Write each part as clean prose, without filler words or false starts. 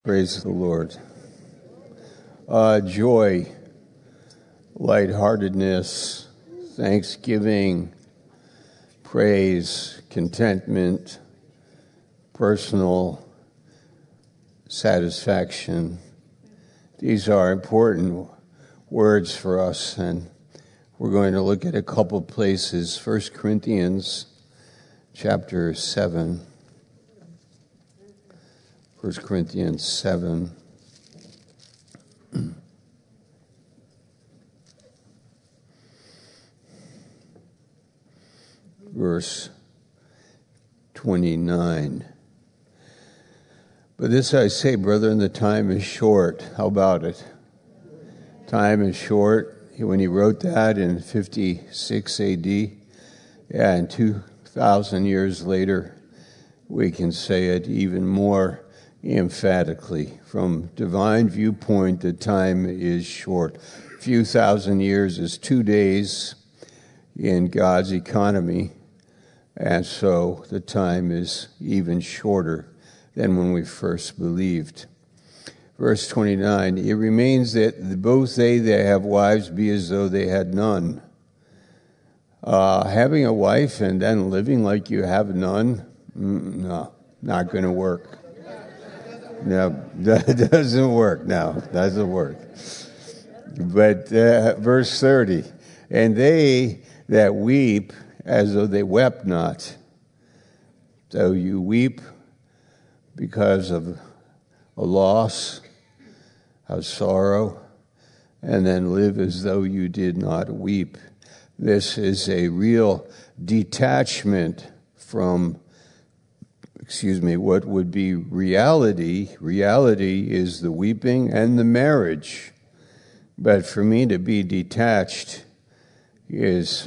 Praise the Lord. Joy, lightheartedness, thanksgiving, praise, contentment, personal satisfaction. These are important words for us, and we're going to look at a couple places. 1 Corinthians chapter 7. 1 Corinthians 7. Verse 29. But this I say, brethren, the time is short. How about it? Time is short. When he wrote that in 56 A.D., and 2,000 years later, we can say it even more emphatically. From divine viewpoint, the time is short. A few thousand years is 2 days in God's economy, and so the time is even shorter than when we first believed. Verse 29, it remains that both they that have wives be as though they had none. Having a wife and then living like you have none, no, not going to work. No, that doesn't work. No, doesn't work. But verse 30, and they that weep as though they wept not. So you weep because of a loss, of sorrow, and then live as though you did not weep. This is a real detachment from what would be reality. Reality is the weeping and the marriage. But for me to be detached is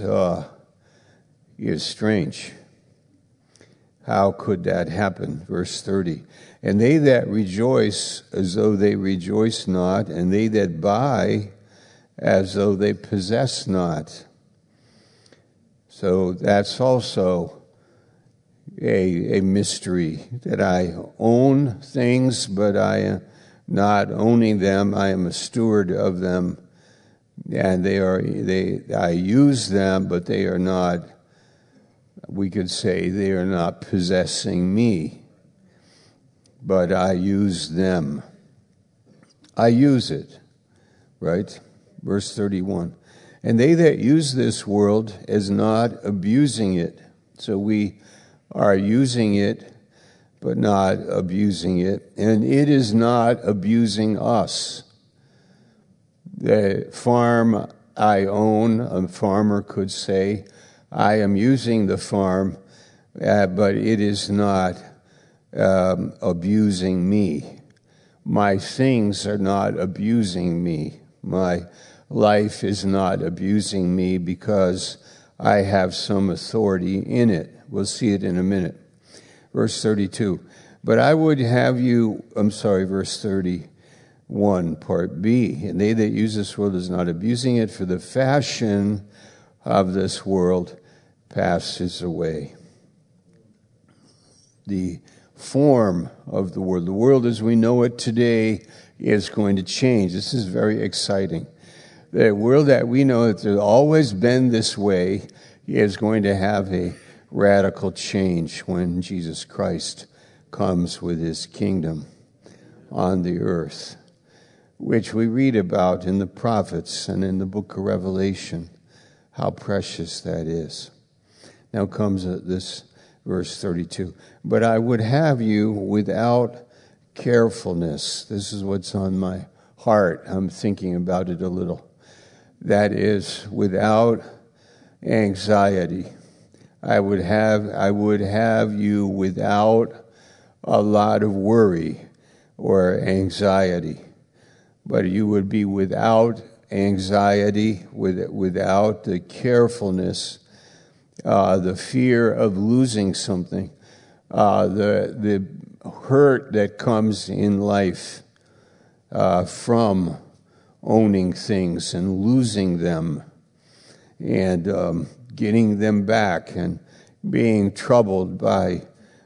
strange. How could that happen? Verse 30. And they that rejoice as though they rejoice not, and they that buy as though they possess not. So that's also a mystery, that I own things, but I am not owning them. I am a steward of them, and I use them, but they are not, we could say, they are not possessing me, but I use them. I use it, right? Verse 31. And they that use this world as not abusing it. So we are using it, but not abusing it. And it is not abusing us. The farm I own, a farmer could say, I am using the farm, but it is not abusing me. My things are not abusing me. My life is not abusing me because I have some authority in it. We'll see it in a minute. Verse 32. But I would have you, verse 31, part B. And they that use this world is not abusing it, for the fashion of this world passes away. The form of the world as we know it today is going to change. This is very exciting. The world that we know that has always been this way is going to have a radical change when Jesus Christ comes with his kingdom on the earth, which we read about in the prophets and in the book of Revelation, how precious that is. Now comes this verse 32. But I would have you without carefulness. This is what's on my heart. I'm thinking about it a little. That is, without anxiety. I would have you without a lot of worry or anxiety. But you would be without anxiety, without the carefulness, the fear of losing something, the hurt that comes in life from owning things and losing them and getting them back and being troubled by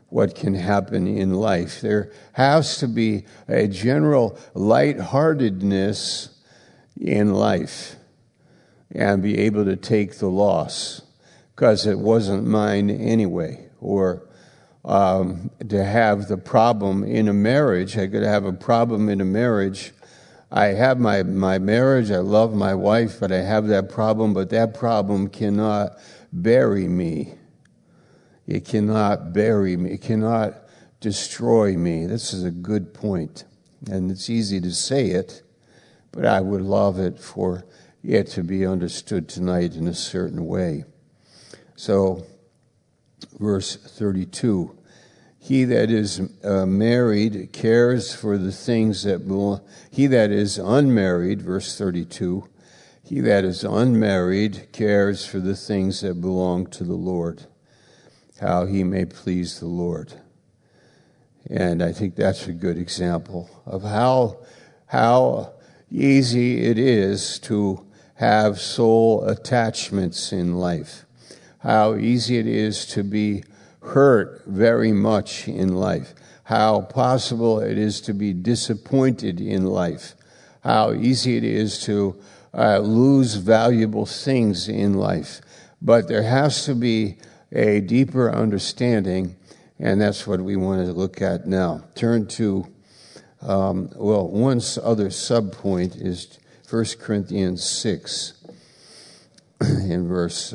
what can happen in life. There has to be a general lightheartedness in life and be able to take the loss because it wasn't mine anyway. Or to have the problem in a marriage. I could have a problem in a marriage. I have my marriage. I love my wife, but I have that problem. But that problem cannot bury me. It cannot bury me. It cannot destroy me. This is a good point. And it's easy to say it, but I would love it for it to be understood tonight in a certain way. So, verse 32. He that is married cares for the things that belong. He that is unmarried, verse 32. He that is unmarried cares for the things that belong to the Lord, how he may please the Lord. And I think that's a good example of how easy it is to have soul attachments in life, how easy it is to be hurt very much in life, how possible it is to be disappointed in life, how easy it is to lose valuable things in life. But there has to be a deeper understanding, and that's what we want to look at now. Turn to, one other sub-point is 1 Corinthians 6, in verse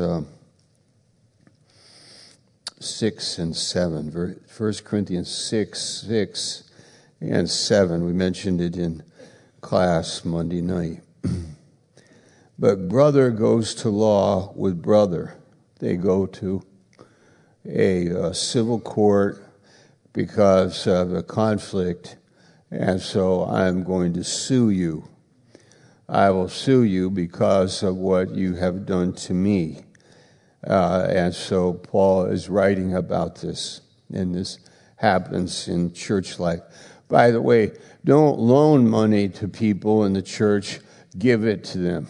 6 and 7. 1 Corinthians 6 and 7. We mentioned it in class Monday night. But brother goes to law with brother. They go to a civil court because of a conflict, and so I'm going to sue you. I will sue you because of what you have done to me. And so Paul is writing about this, and this happens in church life. By the way, don't loan money to people in the church, give it to them.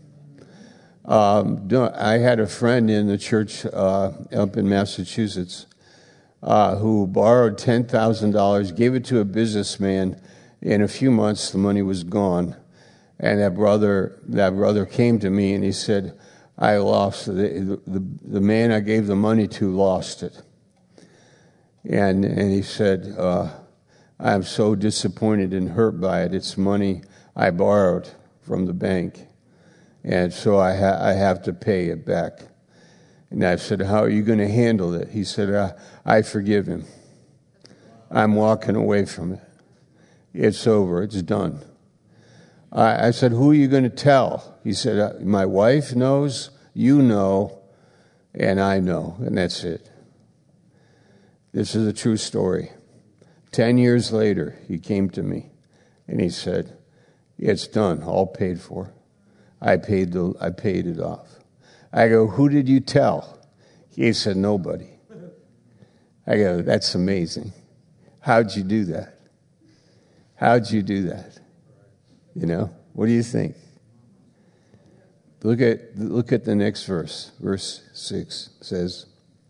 I had a friend in the church up in Massachusetts who borrowed $10,000, gave it to a businessman. In a few months, the money was gone. And that brother came to me and he said, I lost it. The man I gave the money to lost it. And he said, I'm so disappointed and hurt by it. It's money I borrowed from the bank. And so I have to pay it back. And I said, how are you going to handle it? He said, I forgive him. I'm walking away from it. It's over. It's done. I said, who are you going to tell? He said, my wife knows, you know, and I know. And that's it. This is a true story. 10 years later, he came to me and he said, it's done, all paid for. I paid it off. I go, who did you tell? He said, nobody. I go, that's amazing. How'd you do that? How'd you do that? You know, what do you think? Look at the next verse. Verse 6 says,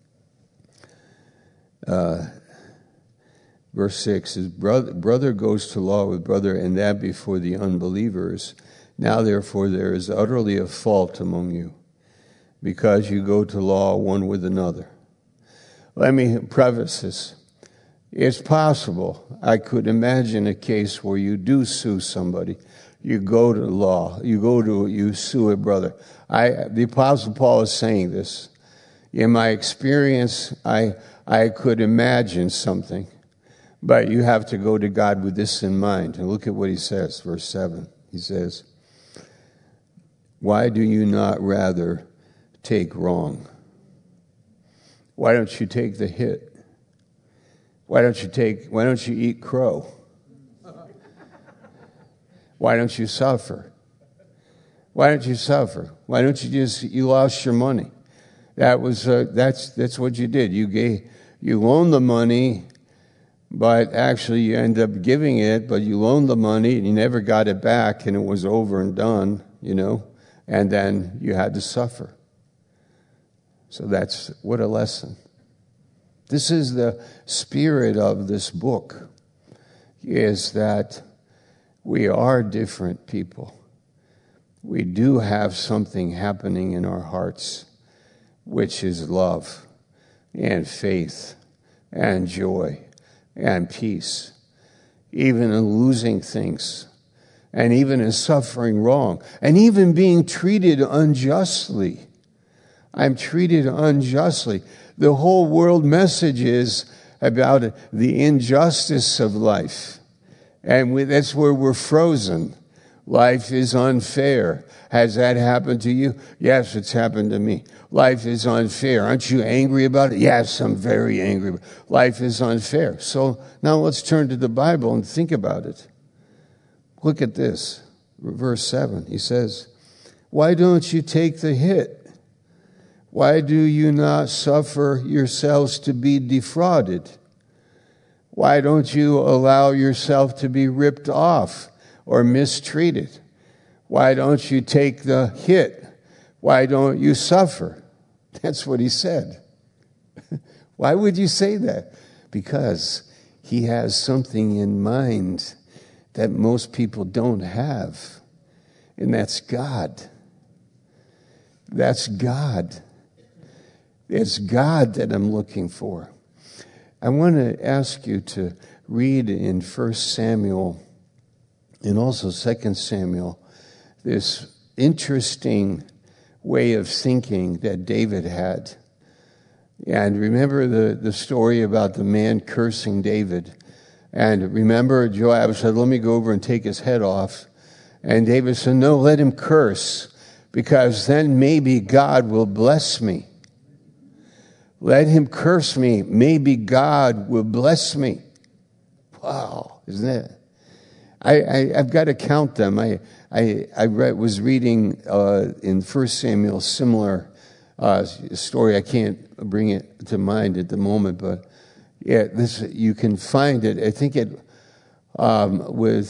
verse 6 is, brother goes to law with brother, and that before the unbelievers. Now, therefore, there is utterly a fault among you, because you go to law one with another. Let me preface this. It's possible. I could imagine a case where you do sue somebody. You go to law. You sue a brother. The Apostle Paul is saying this. In my experience, I could imagine something. But you have to go to God with this in mind. And look at what he says, verse 7. He says, why do you not rather take wrong? Why don't you take the hit? Why don't you eat crow? Why don't you suffer? Why don't you suffer? Why don't you lost your money? That's what you did. You loaned the money, but actually you end up giving it, but you loaned the money and you never got it back and it was over and done, and then you had to suffer. So that's what a lesson. This is the spirit of this book, is that we are different people. We do have something happening in our hearts, which is love and faith and joy and peace, even in losing things, and even in suffering wrong, and even being treated unjustly. I'm treated unjustly. The whole world message is about the injustice of life. And that's where we're frozen. Life is unfair. Has that happened to you? Yes, it's happened to me. Life is unfair. Aren't you angry about it? Yes, I'm very angry. Life is unfair. So now let's turn to the Bible and think about it. Look at this. Verse 7. He says, why don't you take the hit? Why do you not suffer yourselves to be defrauded? Why don't you allow yourself to be ripped off or mistreated? Why don't you take the hit? Why don't you suffer? That's what he said. Why would you say that? Because he has something in mind that most people don't have, and that's God. That's God. It's God that I'm looking for. I want to ask you to read in 1 Samuel and also 2 Samuel this interesting way of thinking that David had. And remember the story about the man cursing David. And remember Joab said, let me go over and take his head off. And David said, no, let him curse, because then maybe God will bless me. Let him curse me. Maybe God will bless me. Wow, isn't it? I've got to count them. Was reading in 1 Samuel similar story. I can't bring it to mind at the moment, but yeah, this you can find it. I think it with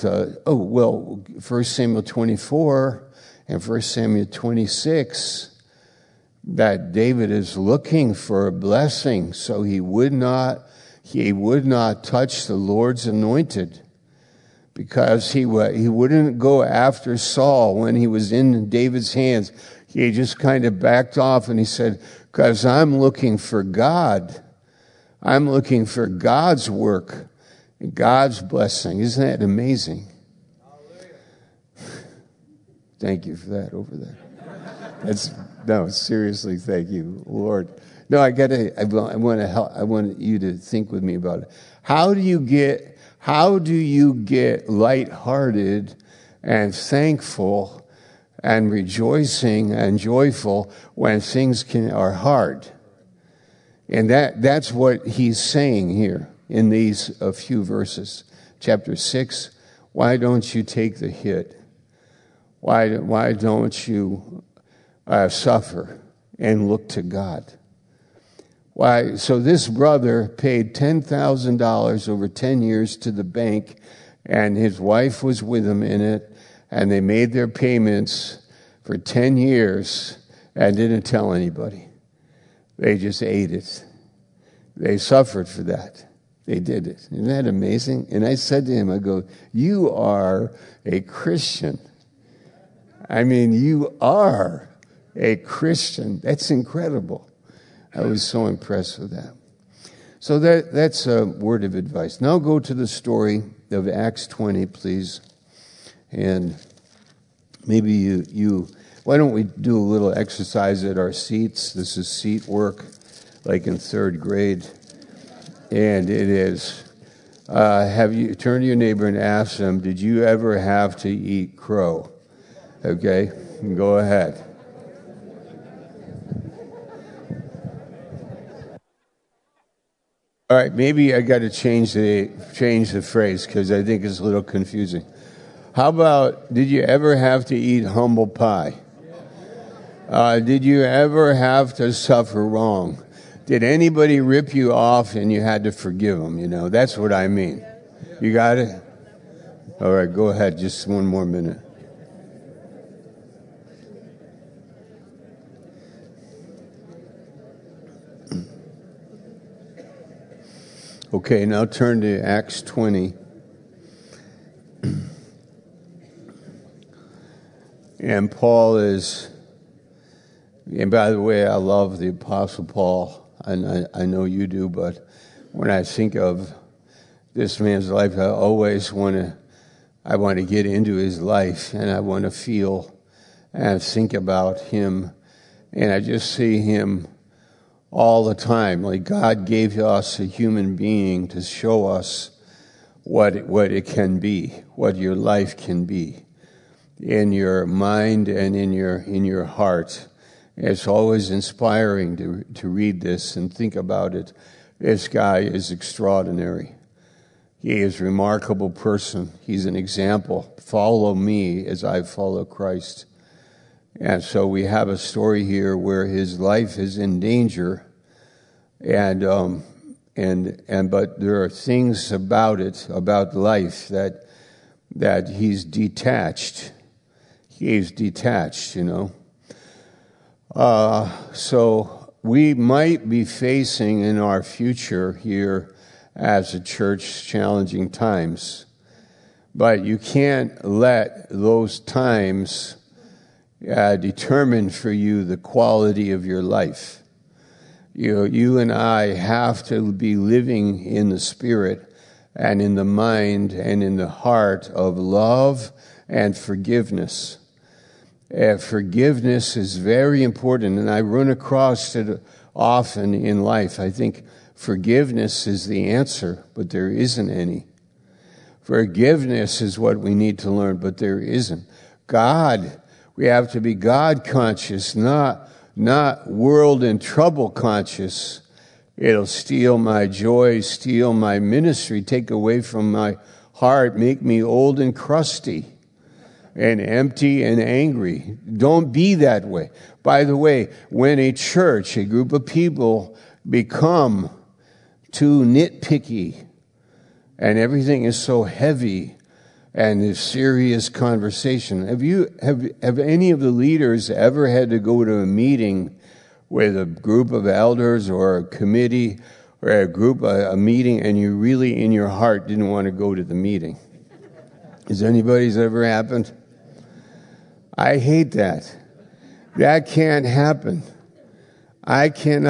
1 Samuel 24 and 1 Samuel 26. That David is looking for a blessing, so he would not touch the Lord's anointed, because he wouldn't go after Saul when he was in David's hands. He just kind of backed off, and he said, because I'm looking for God. I'm looking for God's work and God's blessing. Isn't that amazing? Thank you for that over there. No, seriously, thank you, Lord. No, I want to help. I want you to think with me about it. How do you get lighthearted and thankful and rejoicing and joyful when things are hard? And that's what he's saying here in these few verses. Chapter 6, why don't you take the hit? Why don't you suffer and look to God? Why? So this brother paid $10,000 over 10 years to the bank, and his wife was with him in it, and they made their payments for 10 years and didn't tell anybody. They just ate it. They suffered for that. They did it. Isn't that amazing? And I said to him, I go, you are a Christian. I mean, you are a Christian. That's incredible. I was so impressed with that. So that's a word of advice. Now go to the story of Acts 20, please. And maybe you why don't we do a little exercise at our seats? This is seat work, like in third grade. And it is. Have you turn to your neighbor and ask them, did you ever have to eat crow? Okay, go ahead. All right, maybe I got to change the phrase because I think it's a little confusing. How about, did you ever have to eat humble pie? Did you ever have to suffer wrong? Did anybody rip you off and you had to forgive them? You know, that's what I mean. You got it? All right, go ahead. Just one more minute. Okay, now turn to Acts 20. And Paul is, and by the way, I love the Apostle Paul, and I know you do, but when I think of this man's life, I always want to get into his life, and I want to feel and think about him, and I just see him all the time. Like God gave us a human being to show us what it can be, what your life can be, in your mind and in your heart. It's always inspiring to read this and think about it. This guy is extraordinary. He is a remarkable person. He's an example. Follow me as I follow Christ. And so we have a story here where his life is in danger, and but there are things about life that he's detached. He's detached, So we might be facing in our future here as a church challenging times, but you can't let those times determine for you the quality of your life. You and I have to be living in the Spirit and in the mind and in the heart of love and forgiveness. Forgiveness is very important, and I run across it often in life. I think forgiveness is the answer, but there isn't any. Forgiveness is what we need to learn, but there isn't. We have to be God conscious, not world and trouble conscious. It'll steal my joy, steal my ministry, take away from my heart, make me old and crusty and empty and angry. Don't be that way. By the way, when a church, a group of people become too nitpicky and everything is so heavy and there's serious conversation, have any of the leaders ever had to go to a meeting with a group of elders or a committee or a meeting, and you really in your heart didn't want to go to the meeting? Has anybody's ever happened? I hate that. That can't happen. That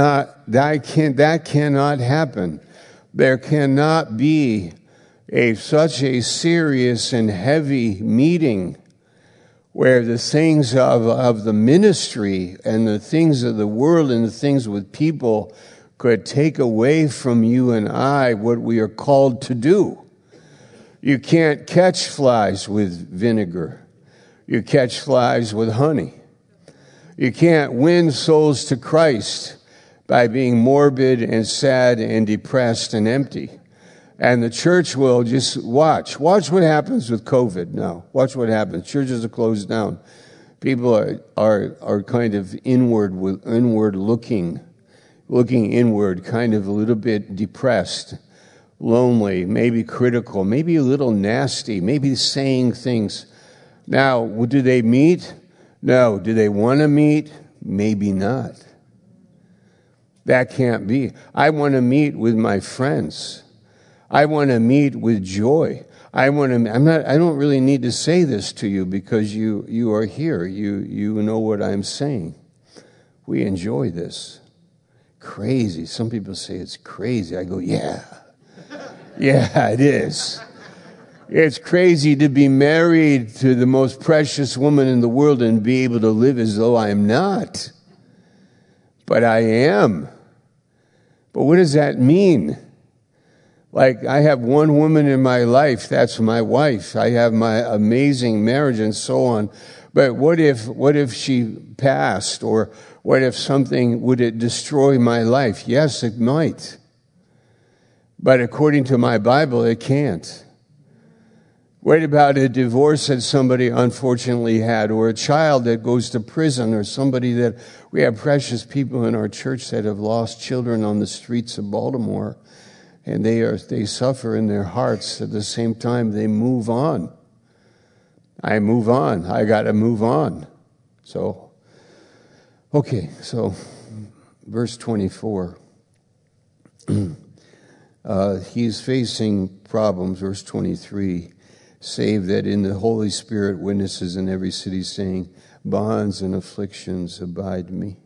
cannot happen. There cannot be such a serious and heavy meeting where the things of the ministry and the things of the world and the things with people could take away from you and I what we are called to do. You can't catch flies with vinegar. You catch flies with honey. You can't win souls to Christ by being morbid and sad and depressed and empty. And the church will just watch. Watch what happens with COVID now. Watch what happens. Churches are closed down. People are kind of inward looking inward, kind of a little bit depressed, lonely, maybe critical, maybe a little nasty, maybe saying things. Now, do they meet? No. Do they want to meet? Maybe not. That can't be. I want to meet with my friends. I want to meet with joy. I don't really need to say this to you because you are here. You know what I'm saying. We enjoy this. Crazy. Some people say it's crazy. I go, yeah. Yeah, it is. It's crazy to be married to the most precious woman in the world and be able to live as though I'm not. But I am. But what does that mean? Like, I have one woman in my life, that's my wife. I have my amazing marriage and so on. But what if she passed? Or what if would it destroy my life? Yes, it might. But according to my Bible, it can't. What about a divorce that somebody unfortunately had, or a child that goes to prison, or somebody that we have precious people in our church that have lost children on the streets of Baltimore, and they suffer in their hearts. At the same time, they move on. I move on. I got to move on. So, okay. So, verse 24. He's facing problems, verse 23, save that in the Holy Spirit witnesses in every city saying, bonds and afflictions abide me.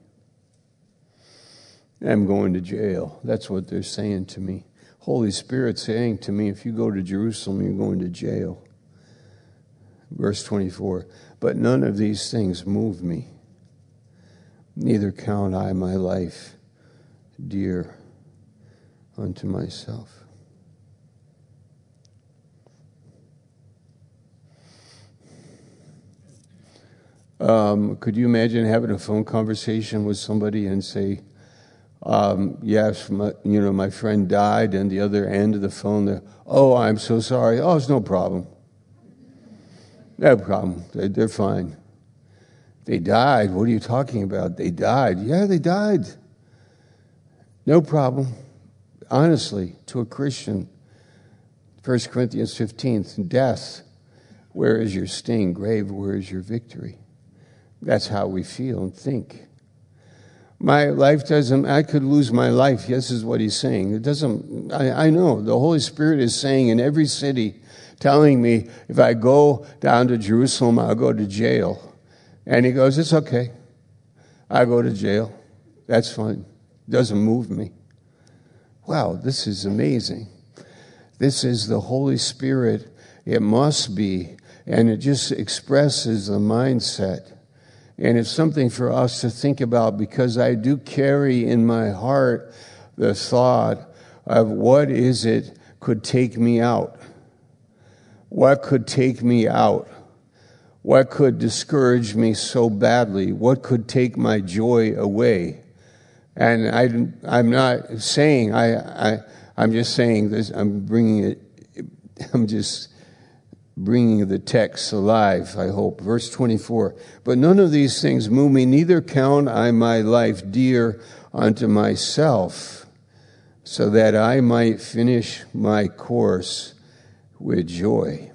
I'm going to jail. That's what they're saying to me. Holy Spirit saying to me, if you go to Jerusalem, you're going to jail. Verse 24, but none of these things move me. Neither count I my life dear unto myself. Could you imagine having a phone conversation with somebody and say, yes, my friend died, and the other end of the phone, oh, I'm so sorry. Oh, it's no problem. No problem. They're fine. They died. What are you talking about? They died. Yeah, they died. No problem. Honestly, to a Christian, 1 Corinthians 15, death, where is your sting? Grave, where is your victory? That's how we feel and think. My life doesn't, I could lose my life. This is what he's saying. It doesn't, I know. The Holy Spirit is saying in every city, telling me if I go down to Jerusalem, I'll go to jail. And he goes, it's okay. I go to jail. That's fine. It doesn't move me. Wow, this is amazing. This is the Holy Spirit. It must be. And it just expresses the mindset. And it's something for us to think about, because I do carry in my heart the thought of what is it could take me out. What could take me out? What could discourage me so badly? What could take my joy away? And I'm not saying, I'm just saying this, I'm just bringing the text alive, I hope. Verse 24, but none of these things move me, neither count I my life dear unto myself, so that I might finish my course with joy.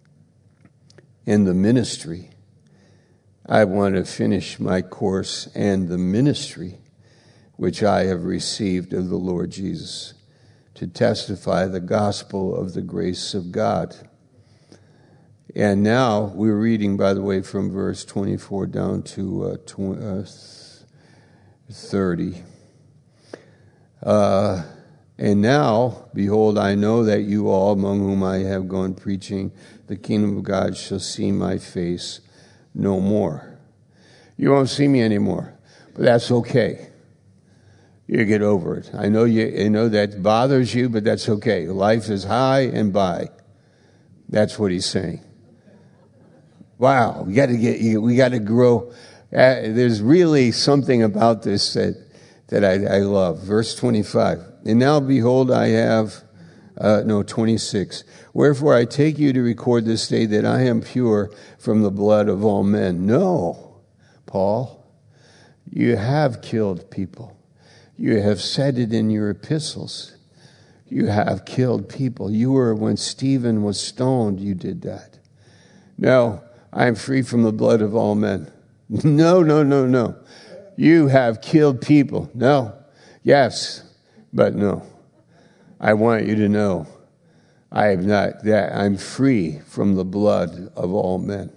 In the ministry, I want to finish my course and the ministry which I have received of the Lord Jesus, to testify the gospel of the grace of God. And now we're reading, by the way, from verse 24 down to 30. And now, behold, I know that you all, among whom I have gone preaching the kingdom of God, shall see my face no more. You won't see me anymore, but that's okay. You get over it. I know that bothers you, but that's okay. Life is high and by. That's what he's saying. Wow, we got to grow. There's really something about this that I love. Verse 25. And now behold, I have, 26. Wherefore I take you to record this day that I am pure from the blood of all men. No, Paul, you have killed people. You have said it in your epistles. You have killed people. You were, when Stephen was stoned, you did that. No, I am free from the blood of all men. No. You have killed people. No. Yes, but no. I want you to know I have not that. I'm free from the blood of all men.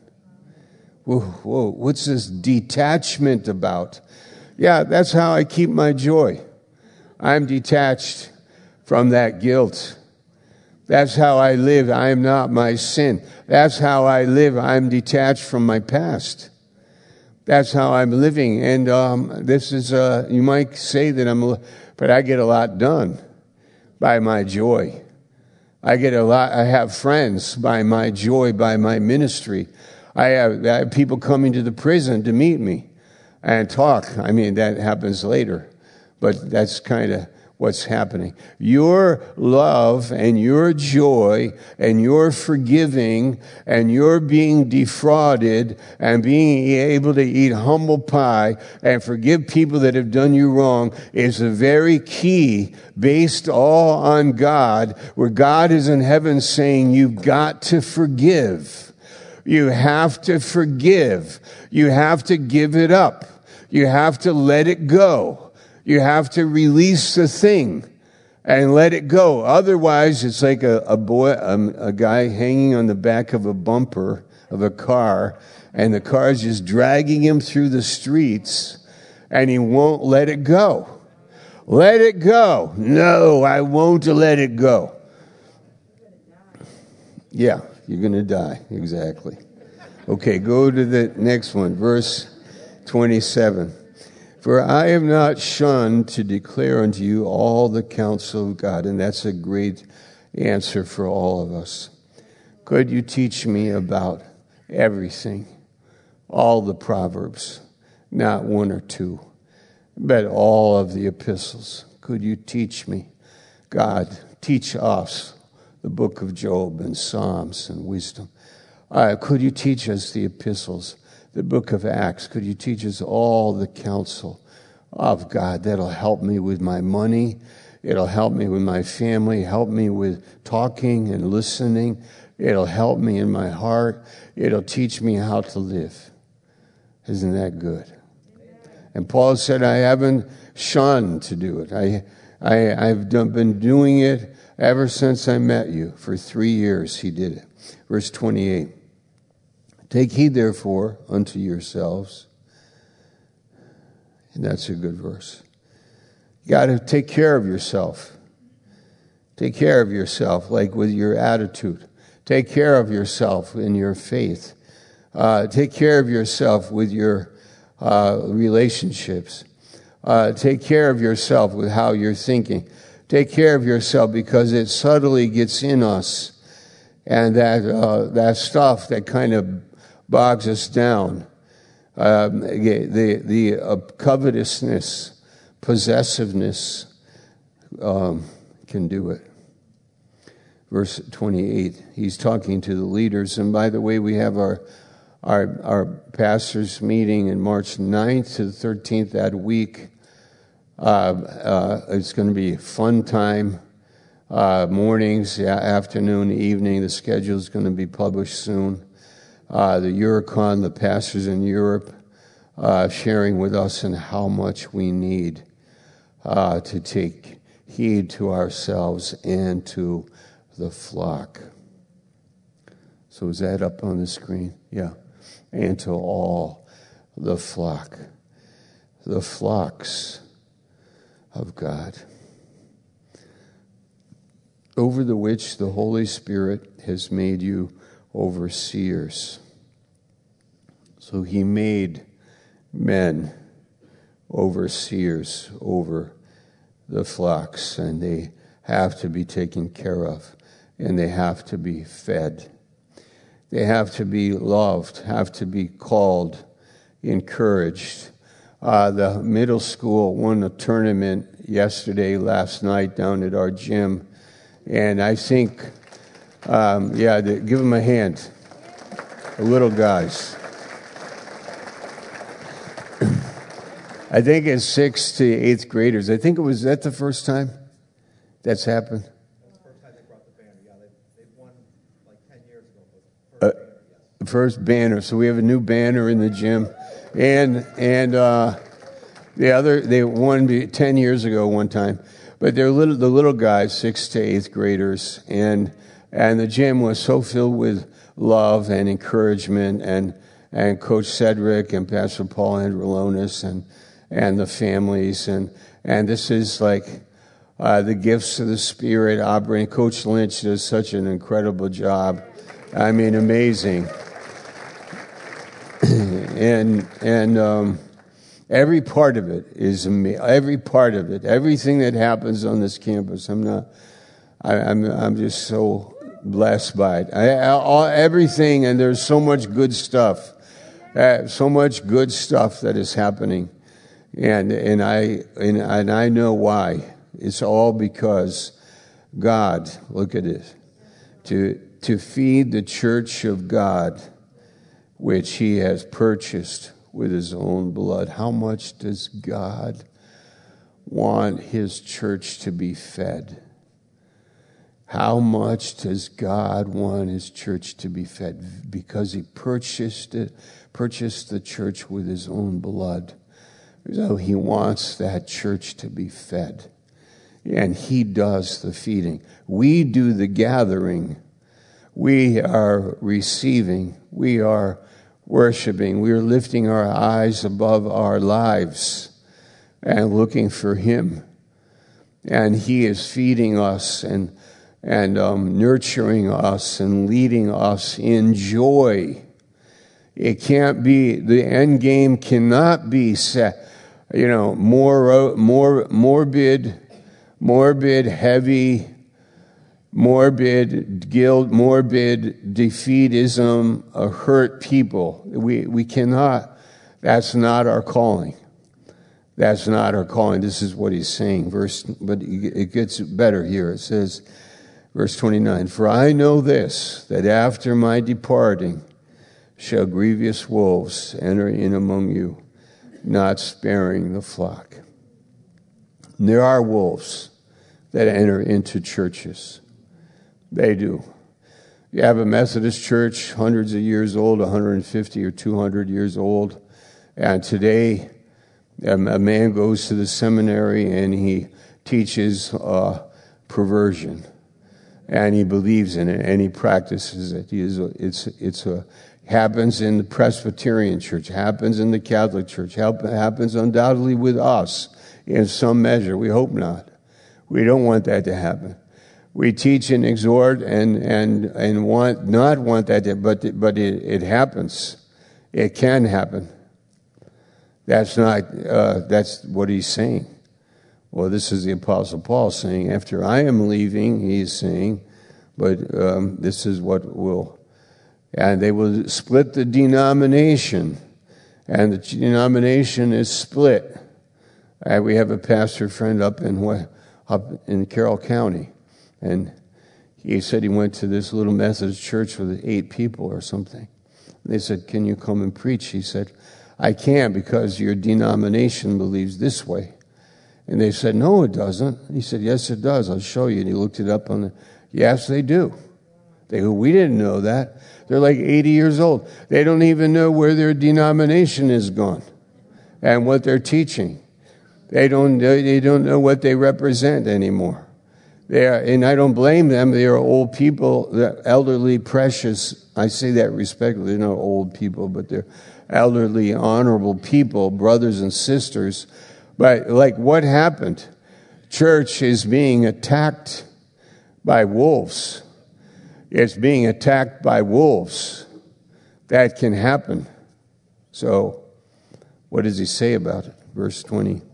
Whoa. What's this detachment about? Yeah, that's how I keep my joy. I'm detached from that guilt. That's how I live. I am not my sin. That's how I live. I'm detached from my past. That's how I'm living. And this is, you might say that but I get a lot done by my joy. I have friends by my joy, by my ministry. I have people coming to the prison to meet me and talk. I mean, that happens later, but that's kind of what's happening. Your love and your joy and your forgiving and your being defrauded and being able to eat humble pie and forgive people that have done you wrong is a very key, based all on God, where God is in heaven saying, you've got to forgive. You have to forgive. You have to give it up. You have to let it go. You have to release the thing. and let it go. Otherwise, it's like a guy hanging on the back of a bumper of a car, and the car is just dragging him through the streets, and he won't let it go. Let it go. No, I won't let it go. Yeah, you're going to die. Exactly. Okay, go to the next one, verse 27. For I have not shunned to declare unto you all the counsel of God. And that's a great answer for all of us. Could you teach me about everything? All the Proverbs, not one or two, but all of the epistles. Could you teach me? God, teach us the book of Job and Psalms and wisdom. Could you teach us the epistles, the book of Acts? Could you teach us all the counsel of God? That'll help me with my money. It'll help me with my family, help me with talking and listening. It'll help me in my heart. It'll teach me how to live. Isn't that good? And Paul said, I haven't shunned to do it. I've been doing it ever since I met you. For 3 years he did it. Verse 28. Take heed, therefore, unto yourselves. And that's a good verse. You got to take care of yourself. Take care of yourself, like with your attitude. Take care of yourself in your faith. Take care of yourself with your relationships. Take care of yourself with how you're thinking. Take care of yourself because it subtly gets in us. And that stuff that kind of bogs us down. The covetousness, possessiveness can do it. Verse 28, he's talking to the leaders. And by the way, we have our pastors meeting in March 9th to the 13th that week. It's going to be a fun time. Mornings, afternoon, evening. The schedule is going to be published soon. The Eurocon, the pastors in Europe, sharing with us and how much we need to take heed to ourselves and to the flock. So is that up on the screen? Yeah. And to all the flock, the flocks of God, over the which the Holy Spirit has made you overseers. So he made men overseers over the flocks, and they have to be taken care of, and they have to be fed. They have to be loved, have to be called, encouraged. The middle school won a tournament last night down at our gym, and I think, give them a hand, the little guys. I think it's 6th to 8th graders. I think was that the first time that's happened? That's the first time they brought the banner. Yeah, they've won like 10 years ago. First banner. So we have a new banner in the gym, and they won 10 years ago one time. But they're the little guys, 6th to 8th graders, and the gym was so filled with love and encouragement, and Coach Cedric and Pastor Paul Androlonis and the families, and this is like the gifts of the Spirit operating. Coach Lynch does such an incredible job. I mean, amazing. and every part of it is amazing. Every part of it, everything that happens on this campus, I'm just so blessed by it. Everything, and there's so much good stuff. So much good stuff that is happening. And I know why. It's all because God, look at it, to feed the church of God, which he has purchased with his own blood. How much does God want his church to be fed? How much does God want his church to be fed? Because he purchased the church with his own blood. So he wants that church to be fed. and he does the feeding. We do the gathering. We are receiving. We are worshiping. We are lifting our eyes above our lives and looking for him. And he is feeding us and nurturing us and leading us in joy. It can't be, the end game cannot be set, morbid, heavy, morbid guilt, morbid defeatism, hurt people. We cannot, that's not our calling. That's not our calling. This is what he's saying. But it gets better here. It says, verse 29, for I know this, that after my departing shall grievous wolves enter in among you, not sparing the flock. And there are wolves that enter into churches. They do. You have a Methodist church, hundreds of years old, 150 or 200 years old, and today a man goes to the seminary and he teaches perversion, and he believes in it and he practices it. It's happens in the Presbyterian church, happens in the Catholic church, happens undoubtedly with us in some measure. We hope not. We don't want that to happen. We teach and exhort and not want that, but it happens. It can happen. That's what he's saying. Well, this is the Apostle Paul saying, after I am leaving, he's saying, but this is what will, and they will split the denomination, and the denomination is split. We have a pastor friend up in Carroll County, and he said he went to this little Methodist church with 8 people or something. They said, can you come and preach? He said, I can't because your denomination believes this way. And they said, no, it doesn't. He said, yes, it does. I'll show you. And he looked it up yes, they do. They go, we didn't know that. They're like 80 years old. They don't even know where their denomination is gone and what they're teaching. They don't know what they represent anymore. And I don't blame them. They are old people, they're elderly, precious. I say that respectfully. They're not old people, but they're elderly, honorable people, brothers and sisters. But like, what happened? Church is being attacked by wolves. It's being attacked by wolves. That can happen. So, what does he say about it? Verse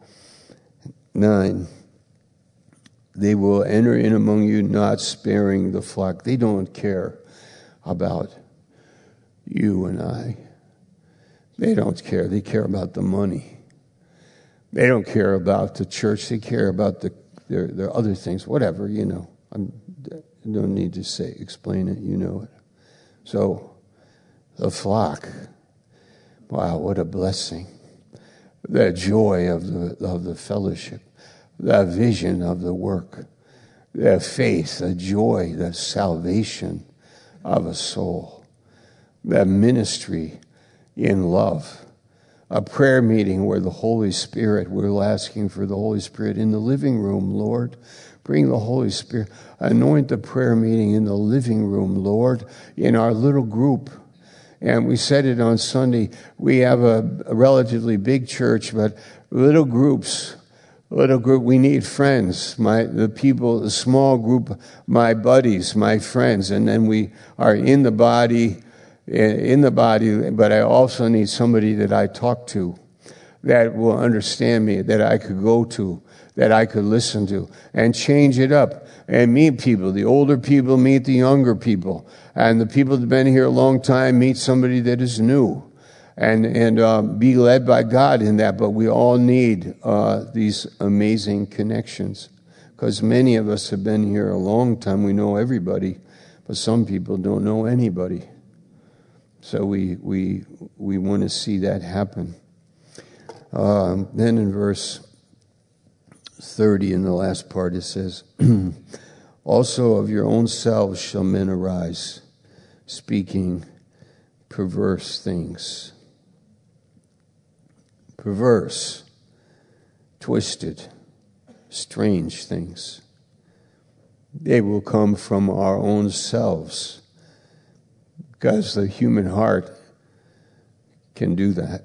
29. They will enter in among you, not sparing the flock. They don't care about you and I. They don't care. They care about the money. They don't care about the church. They care about their other things, whatever, I don't need to explain it. You know it. So, the flock. Wow, what a blessing. The joy of the fellowship. The vision of the work. The faith, the joy, the salvation of a soul. The ministry in love. A prayer meeting where the Holy Spirit, we're asking for the Holy Spirit in the living room, Lord. Bring the Holy Spirit. Anoint the prayer meeting in the living room, Lord, in our little group. And we said it on Sunday. We have a relatively big church, but little groups. We need friends. The small group, my buddies, my friends. And then we are in the body, but I also need somebody that I talk to that will understand me, that I could go to, that I could listen to, and change it up and meet people. The older people meet the younger people, and the people that have been here a long time meet somebody that is new, and be led by God in that. But we all need these amazing connections, because many of us have been here a long time. We know everybody, but some people don't know anybody. So we want to see that happen. Then in verse 30, in the last part, it says, also of your own selves shall men arise, speaking perverse things. Perverse, twisted, strange things. They will come from our own selves, because the human heart can do that.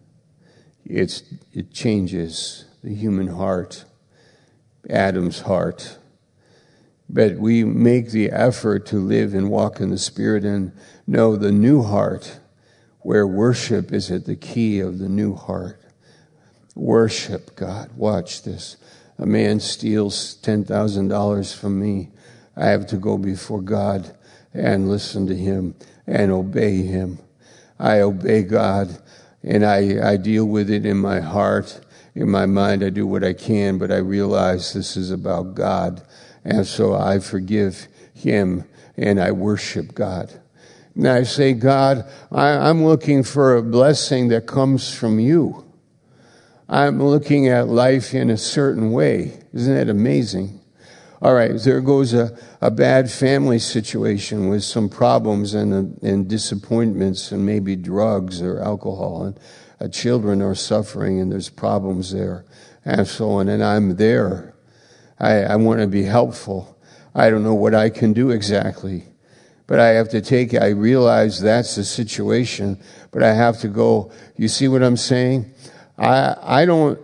It changes the human heart, Adam's heart. But we make the effort to live and walk in the Spirit and know the new heart, where worship is at the key of the new heart. Worship God. Watch this. A man steals $10,000 from me. I have to go before God and listen to him and obey him. I obey God, and I deal with it in my heart. In my mind, I do what I can, but I realize this is about God. And so I forgive him, and I worship God. And I say, God, I'm looking for a blessing that comes from you. I'm looking at life in a certain way. Isn't that amazing? All right, there goes a bad family situation with some problems and disappointments and maybe drugs or alcohol, and children are suffering and there's problems there and so on. And I'm there. I want to be helpful. I don't know what I can do exactly, but I have to I realize that's the situation, but I have to go. You see what I'm saying? I don't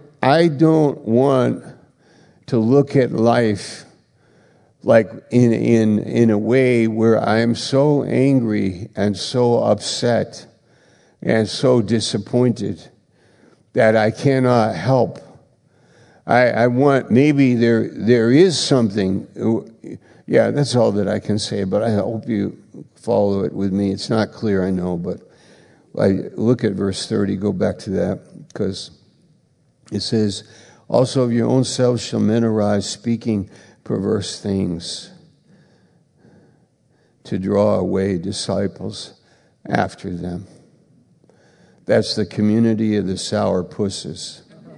want to look at life like in a way where I am so angry and so upset and so disappointed that I cannot help. I want, maybe there is something. Yeah, that's all that I can say, but I hope you follow it with me. It's not clear, I know, but I look at verse 30, go back to that, because it says, also of your own selves shall men arise, speaking perverse things, to draw away disciples after them. That's the community of the sour pusses.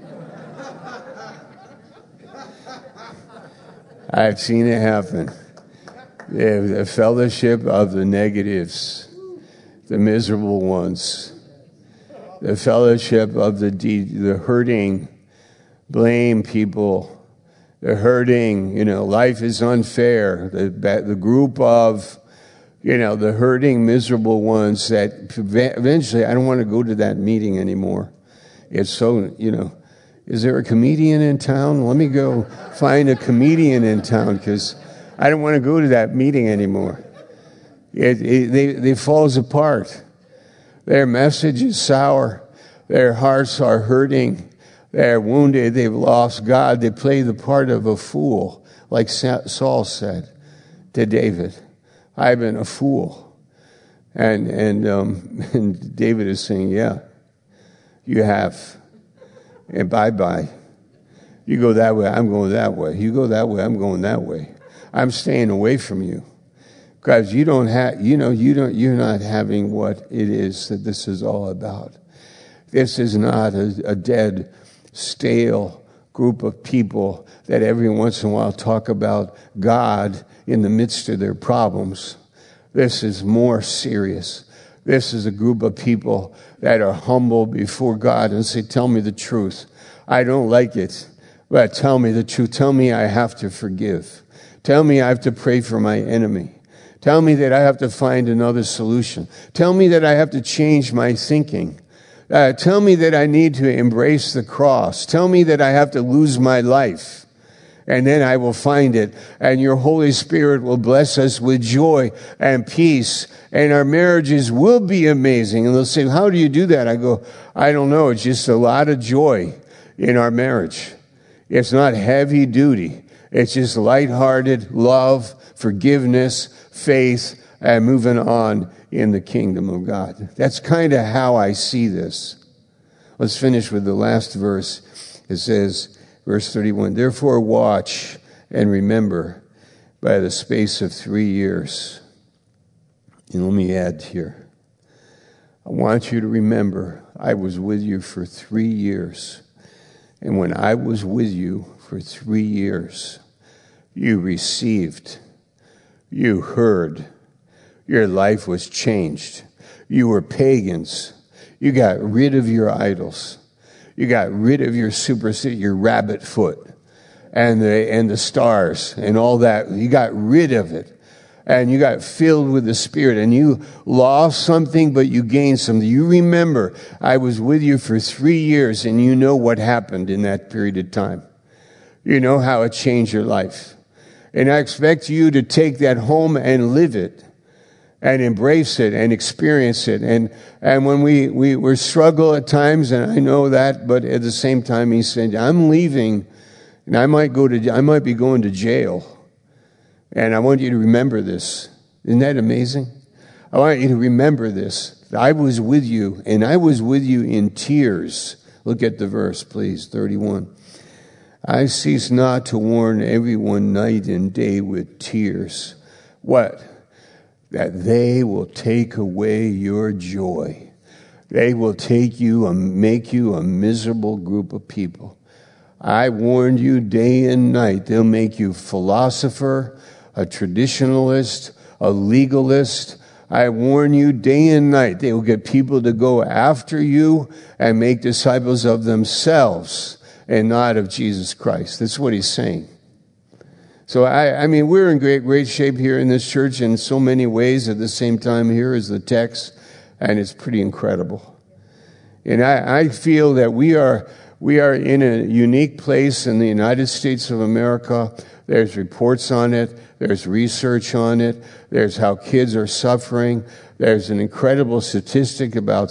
I've seen it happen. The fellowship of the negatives, the miserable ones, the fellowship of the hurting, blame people, the hurting, life is unfair, the group of, the hurting, miserable ones that eventually, I don't want to go to that meeting anymore. It's so, is there a comedian in town? Let me go find a comedian in town, because I don't want to go to that meeting anymore. They falls apart. Their message is sour. Their hearts are hurting. They're wounded. They've lost God. They play the part of a fool, like Saul said to David. I've been a fool. And David is saying, yeah, you have. And bye-bye. You go that way, I'm going that way. You go that way, I'm going that way. I'm staying away from you. Because you don't have, you're not having what it is that this is all about. This is not a dead, stale group of people that every once in a while talk about God in the midst of their problems. This is more serious. This is a group of people that are humble before God and say, tell me the truth. I don't like it, but tell me the truth. Tell me I have to forgive. Tell me I have to pray for my enemy. Tell me that I have to find another solution. Tell me that I have to change my thinking. Tell me that I need to embrace the cross. Tell me that I have to lose my life. And then I will find it. And your Holy Spirit will bless us with joy and peace. And our marriages will be amazing. And they'll say, how do you do that? I go, I don't know. It's just a lot of joy in our marriage. It's not heavy duty. It's just lighthearted love, forgiveness, faith, and moving on in the kingdom of God. That's kind of how I see this. Let's finish with the last verse. It says, verse 31, therefore watch and remember by the space of 3 years. And let me add here. I want you to remember I was with you for 3 years. And when I was with you for 3 years, you received, you heard, your life was changed. You were pagans. You got rid of your idols. You got rid of your superstition, your rabbit foot. and the stars and all that. You got rid of it. And you got filled with the Spirit, and you lost something, but you gained something. You remember, I was with you for 3 years, and you know what happened in that period of time. You know how it changed your life. And I expect you to take that home and live it, and embrace it, and experience it. And when we struggle at times, and I know that, but at the same time, he said, I'm leaving, and I might be going to jail. And I want you to remember this. Isn't that amazing? I want you to remember this. I was with you, and I was with you in tears. Look at the verse, please, 31. I cease not to warn everyone night and day with tears. What? That they will take away your joy. They will take you and make you a miserable group of people. I warned you day and night. They'll make you philosopher, a traditionalist, a legalist. I warn you day and night. They will get people to go after you and make disciples of themselves and not of Jesus Christ. That's what he's saying. So, I mean, we're in great shape here in this church in so many ways. At the same time, here is the text, and it's pretty incredible. And I feel that we are in a unique place in the United States of America. There's reports on it. There's research on it. There's how kids are suffering. There's an incredible statistic about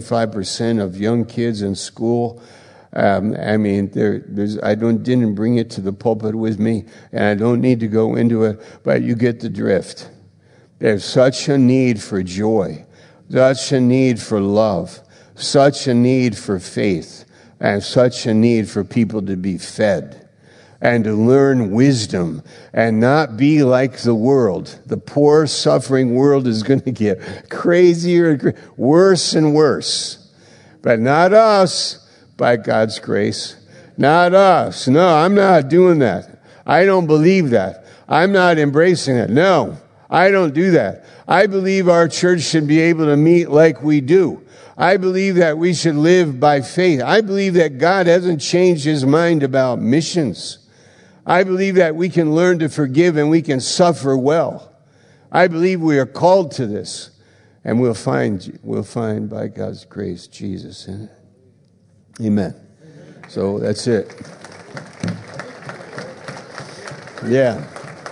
75% of young kids in school. I mean, I didn't bring it to the pulpit with me, and I don't need to go into it, but you get the drift. There's such a need for joy, such a need for love, such a need for faith, and such a need for people to be fed and to learn wisdom and not be like the world. The poor, suffering world is going to get crazier and worse and worse. But not us, by God's grace. Not us. No, I'm not doing that. I don't believe that. I'm not embracing it. No, I don't do that. I believe our church should be able to meet like we do. I believe that we should live by faith. I believe that God hasn't changed his mind about missions. I believe that we can learn to forgive and we can suffer well. I believe we are called to this, and we'll find by God's grace Jesus in it. Amen. So that's it. Yeah.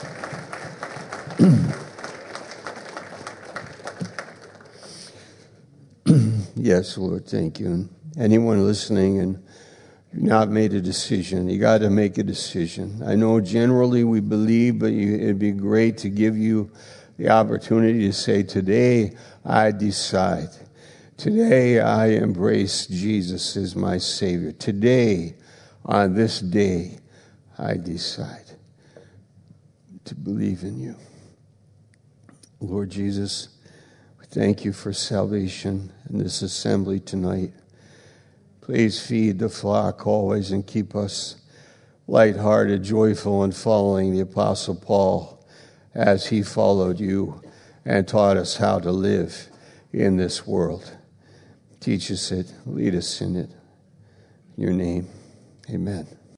Yes, Lord, thank you. Anyone listening and you've not made a decision, you got to make a decision. I know generally we believe, but it'd be great to give you the opportunity to say, today I decide. Today I embrace Jesus as my Savior. Today, on this day, I decide to believe in you. Lord Jesus, we thank you for salvation in this assembly tonight. Please feed the flock always and keep us lighthearted, joyful, and following the Apostle Paul as he followed you and taught us how to live in this world. Teach us it, lead us in it. In your name, amen.